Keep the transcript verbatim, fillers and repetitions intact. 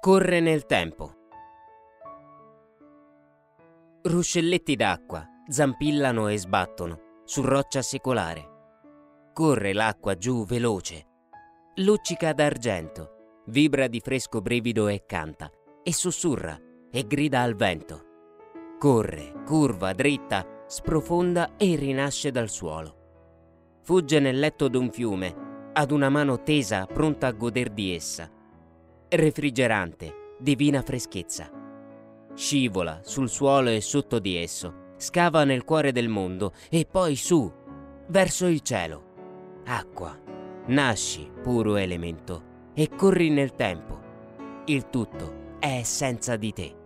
Corre nel tempo. Ruscelletti d'acqua zampillano e sbattono su roccia secolare. Corre l'acqua giù veloce, luccica d'argento, vibra di fresco brivido e canta, e sussurra e grida al vento. Corre, curva, dritta, sprofonda e rinasce dal suolo. Fugge nel letto d'un fiume, ad una mano tesa pronta a goder di essa. Refrigerante, divina freschezza. Scivola sul suolo e sotto di esso, scava nel cuore del mondo e poi su, verso il cielo. Acqua, nasci, puro elemento, e corri nel tempo. Il tutto è essenza di te.